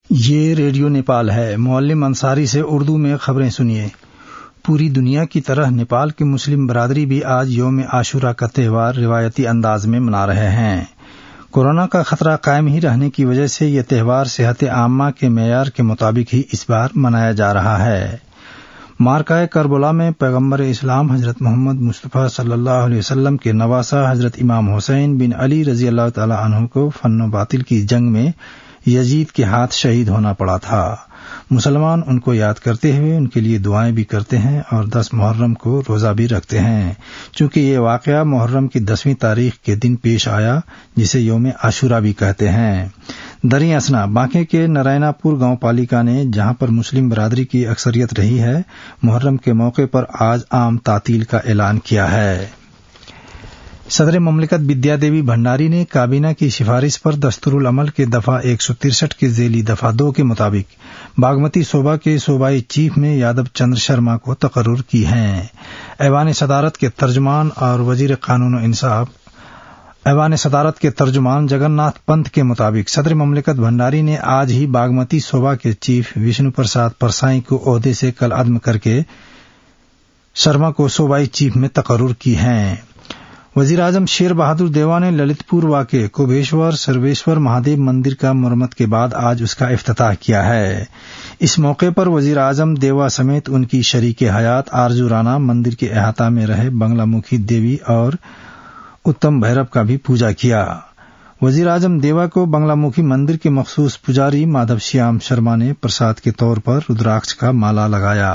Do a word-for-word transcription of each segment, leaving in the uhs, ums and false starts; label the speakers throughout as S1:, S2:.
S1: یہ ریڈیو نیپال ہے۔ معلم انصاری سے اردو میں خبریں سنیے۔ پوری دنیا کی طرح نیپال کی مسلم برادری بھی آج یوم عاشورہ کا تہوار روایتی انداز میں منا رہے ہیں۔ کورونا کا خطرہ قائم ہی رہنے کی وجہ سے یہ تہوار صحت عامہ کے معیار کے مطابق ہی اس بار منایا جا رہا ہے۔ مارکہ کربلا میں پیغمبر اسلام حضرت محمد مصطفیٰ صلی اللہ علیہ وسلم کے نواسہ حضرت امام حسین بن علی رضی اللہ تعالی عنہ کو فن و باطل کی جنگ میں یزید کے ہاتھ شہید ہونا پڑا تھا۔ مسلمان ان کو یاد کرتے ہوئے ان کے لیے دعائیں بھی کرتے ہیں اور دس محرم کو روزہ بھی رکھتے ہیں، چونکہ یہ واقعہ محرم کی دسویں تاریخ کے دن پیش آیا، جسے یوم عاشورہ بھی کہتے ہیں۔ دریں اثنا بانکے کے نرائنا پور گاؤں پالیکا نے، جہاں پر مسلم برادری کی اکثریت رہی ہے، محرم کے موقع پر آج عام تعطیل کا اعلان کیا ہے۔ صدر مملکت بدیا دیوی بھنڈاری نے کابینہ کی سفارش پر دستورالعمل کے دفعہ ایک سو ترسٹھ کے ذیلی دفعہ دو کے مطابق باگمتی صوبہ کے صوبائی چیف میں یادو چندر شرما کو تقرر کی ہیں۔ ایوان صدارت کے ترجمان اور وزیر قانون و انصاف ایوان صدارت کے ترجمان جگن ناتھ پنت کے مطابق صدر مملکت بھنڈاری نے آج ہی باگمتی صوبہ کے چیف وشنو پرساد پرسائی کو عہدے سے کل عدم کر کے شرما کو صوبائی چیف میں تقرر کی ہیں۔ وزیر اعظم شیر بہادر دیوا نے للت پور واقع کوبیشور سرویشور مہادیو مندر کا مرمت کے بعد آج اس کا افتتاح کیا ہے۔ اس موقع پر وزیر اعظم دیوا سمیت ان کی شریک حیات آرزو رانا مندر کے احاطہ میں رہے بنگلہ مکھی دیوی اور اتم بھیرو کا بھی پوجا کیا۔ وزیر اعظم دیوا کو بنگلہ مکھی مندر کے مخصوص پجاری مادھو شیام شرما نے پرساد کے طور پر رودراکش کا مالا لگایا۔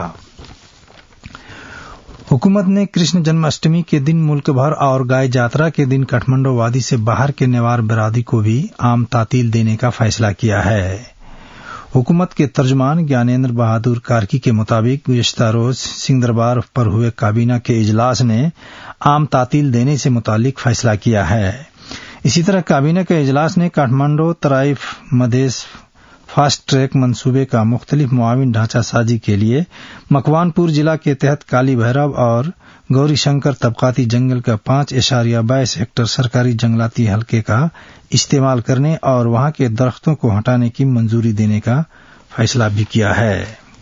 S1: حکومت نے کرشن جنم اشٹمی کے دن ملک بھر اور گائے جاترا کے دن کٹھمنڈو وادی سے باہر کے نیوار برادری کو بھی عام تعطیل دینے کا فیصلہ کیا ہے۔ حکومت کے ترجمان گیانیندر بہادر کارکی کے مطابق گزشتہ روز سنگھ دربار پر ہوئے کابینہ کے اجلاس نے عام تعطیل دینے سے متعلق فیصلہ کیا ہے۔ اسی طرح کابینہ کے اجلاس نے کاٹھمنڈو طرائف مدیس فاسٹ ٹریک منصوبے کا مختلف معاون ڈھانچہ سازی کے لیے مکوان پور ضلع کے تحت کالی بھیرو اور گوری شنکر طبقاتی جنگل کا پانچ اشاریہ بائیس ہیکٹر سرکاری جنگلاتی حلقے کا استعمال کرنے اور وہاں کے درختوں کو ہٹانے کی منظوری دینے کا فیصلہ بھی کیا ہے۔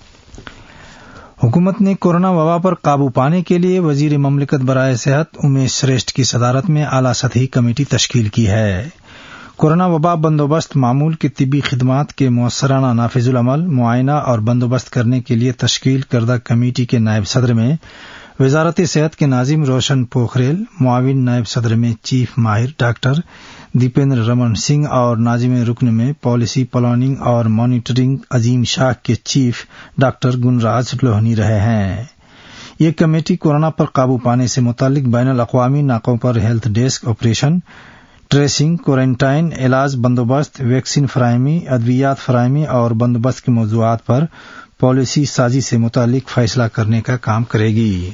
S1: حکومت نے کورونا وبا پر قابو پانے کے لیے وزیر مملکت برائے صحت امیش سریشٹھ کی صدارت میں اعلیٰ سطحی کمیٹی تشکیل کی ہے۔ کورونا وبا بندوبست معمول کی طبی خدمات کے مؤثرانہ نافذ العمل، معائنہ اور بندوبست کرنے کے لیے تشکیل کردہ کمیٹی کے نائب صدر میں وزارت صحت کے ناظم روشن پوکھریل، معاون نائب صدر میں چیف ماہر ڈاکٹر دیپیندر رمن سنگھ اور ناظم رکن میں پالیسی پلاننگ اور مانیٹرنگ عظیم شاخ کے چیف ڈاکٹر گنراج لوہنی رہے ہیں۔ یہ کمیٹی کورونا پر قابو پانے سے متعلق بین الاقوامی ناکوں پر health desk operation, tracing, quarantine, علاج بندوبست، ویکسین فراہمی، ادویات فراہمی اور بندوبست کے موضوعات پر پالیسی سازی سے متعلق فیصلہ کرنے کا کام کرے گی۔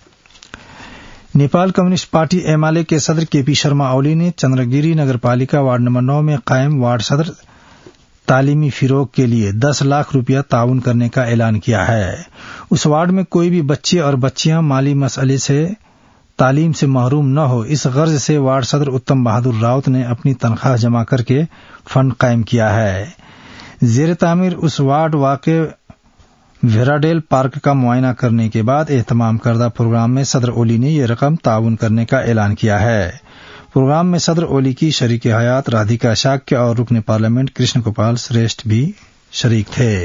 S1: Nepal Communist Party M L A کے صدر کے پی شرما اولی نے چندرگیری نگر پالیکا وارڈ نمبر نو میں قائم وارڈ صدر تعلیمی فروغ کے لیے دس لاکھ روپیہ تعاون کرنے کا اعلان کیا ہے۔ اس وارڈ میں کوئی بھی بچے اور بچیاں مالی مسئلے سے تعلیم سے محروم نہ ہو، اس غرض سے وارڈ صدر اتم بہادر راؤت نے اپنی تنخواہ جمع کر کے فنڈ قائم کیا ہے۔ زیر تعمیر اس وارڈ واقع ویراڈیل پارک کا معائنہ کرنے کے بعد اہتمام کردہ پروگرام میں صدر اولی نے یہ رقم تعاون کرنے کا اعلان کیا ہے۔ پروگرام میں صدر اولی کی شریک حیات رادھیکا شاکیہ اور رکن پارلیمنٹ کرشن گوپال سریشٹھ بھی شریک تھے۔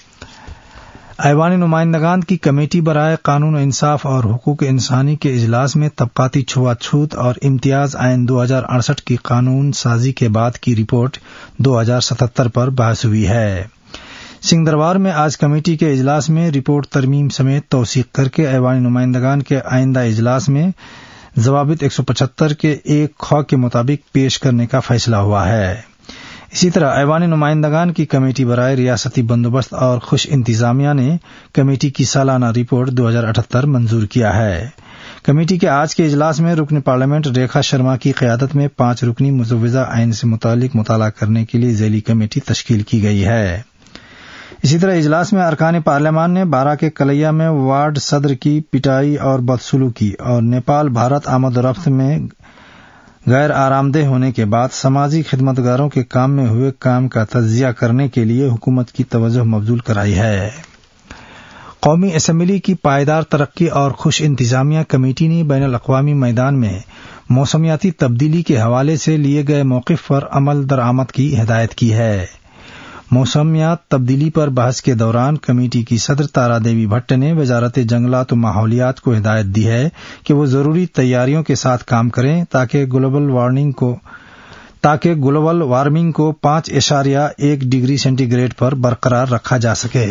S1: ایوان نمائندگان کی کمیٹی برائے قانون و انصاف اور حقوق انسانی کے اجلاس میں طبقاتی چھوات چھوت اور امتیاز آئین دو ہزار اڑسٹھ کی قانون سازی کے بعد کی رپورٹ دو ہزار ستہتر پر بحث ہوئی ہے۔ سنگھ دربار میں آج کمیٹی کے اجلاس میں رپورٹ ترمیم سمیت توثیق کر کے ایوان نمائندگان کے آئندہ اجلاس میں ضوابط ایک سو پچہتر کے ایک خ کے مطابق پیش کرنے کا فیصلہ ہوا ہے۔ اسی طرح ایوان نمائندگان کی کمیٹی برائے ریاستی بندوبست اور خوش انتظامیہ نے کمیٹی کی سالانہ رپورٹ دو ہزار اٹھہتر منظور کیا ہے۔ کمیٹی کے آج کے اجلاس میں رکن پارلیمنٹ ریکھا شرما کی قیادت میں پانچ رکنی مجوزہ آئین سے متعلق مطالعہ کرنے کے لیے ذیلی کمیٹی تشکیل کی گئی ہے۔ اسی طرح اجلاس میں ارکان پارلیمان نے بارہ کے کلیا میں وارڈ صدر کی پٹائی اور بدسلوکی اور نیپال بھارت آمد و رفت میں غیر آرام دہ ہونے کے بعد سماجی خدمتگاروں کے کام میں ہوئے کام کا تجزیہ کرنے کے لیے حکومت کی توجہ مبذول کرائی ہے۔ قومی اسمبلی کی پائیدار ترقی اور خوش انتظامیہ کمیٹی نے بین الاقوامی میدان میں موسمیاتی تبدیلی کے حوالے سے لیے گئے موقف پر عمل درآمد کی ہدایت کی ہے۔ موسمیات تبدیلی پر بحث کے دوران کمیٹی کی صدر تارا دیوی بھٹ نے وزارت جنگلات و ماحولیات کو ہدایت دی ہے کہ وہ ضروری تیاریوں کے ساتھ کام کریں تاکہ گلوبل وارمنگ کو تاکہ گلوبل وارمنگ کو پانچ اشاریہ ایک ڈگری سینٹی گریڈ پر برقرار رکھا جا سکے۔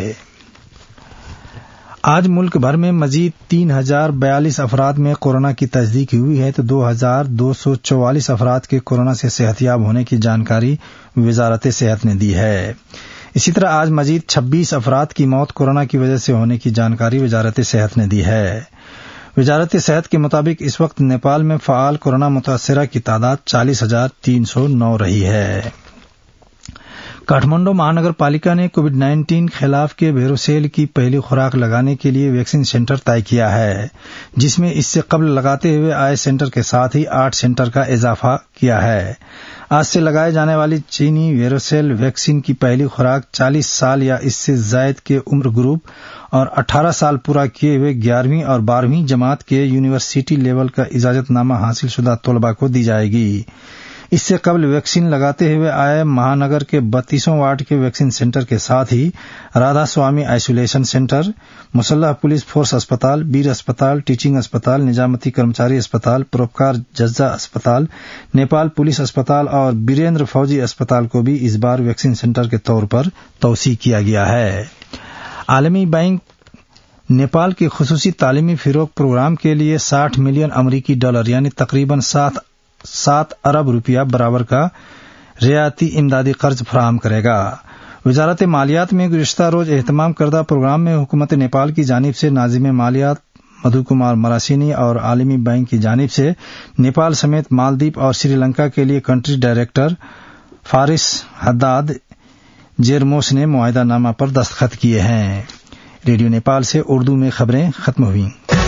S1: آج ملک بھر میں مزید تین ہزار بیالیس افراد میں کورونا کی تصدیق ہوئی ہے تو دو ہزار دو سو چوالیس افراد کے کورونا سے صحت یاب ہونے کی جانکاری وزارت صحت نے دی ہے۔ اسی طرح آج مزید چھبیس افراد کی موت کورونا کی وجہ سے ہونے کی جانکاری وزارت صحت نے دی ہے۔ وزارت صحت کے مطابق اس وقت نیپال میں فعال کورونا متاثرہ کی تعداد چالیس ہزار تین سو نو رہی ہے۔ کاٹھمنڈو مہانگر پالیکا نے کووڈ نائنٹین خلاف کے ویروسیل کی پہلی خوراک لگانے کے لیے ویکسین سینٹر طے کیا ہے، جس میں اس سے قبل لگاتے ہوئے آئے سینٹر کے ساتھ ہی آٹھ سینٹر کا اضافہ کیا ہے۔ آج سے لگائے جانے والی چینی ویروسیل ویکسین کی پہلی خوراک چالیس سال یا اس سے زائد کے عمر گروپ اور اٹھارہ سال پورا کیے ہوئے گیارہویں اور بارہویں جماعت کے یونیورسٹی لیول کا اجازت نامہ حاصل شدہ طلباء کو دی جائے گی۔ اس سے قبل ویکسین لگاتے ہوئے آئے مہانگر کے بتیسوں وارڈ کے ویکسین سینٹر کے ساتھ ہی رادھا سوامی آئسولیشن سینٹر، مسلح پولیس فورس اسپتال، بیر اسپتال، ٹیچنگ اسپتال، نجامتی کرمچاری اسپتال، پروپکار جزا اسپتال، نیپال پولیس اسپتال اور بیریندر فوجی اسپتال کو بھی اس بار ویکسین سینٹر کے طور پر توسیع کیا گیا ہے۔ عالمی بینک نیپال کے خصوصی تعلیمی فروغ پروگرام کے لیے ساٹھ ملین امریکی ڈالر یعنی تقریباً سات سات ارب روپیہ برابر کا رعایتی امدادی قرض فراہم کرے گا۔ وزارت مالیات میں گزشتہ روز اہتمام کردہ پروگرام میں حکومت نیپال کی جانب سے ناظم مالیات مدھو کمار مراسینی اور عالمی بینک کی جانب سے نیپال سمیت مالدیپ اور سری لنکا کے لیے کنٹری ڈائریکٹر فارس حداد جیرموس نے معاہدہ نامہ پر دستخط کیے ہیں۔ ریڈیو نیپال سے اردو میں خبریں ختم ہوئیں۔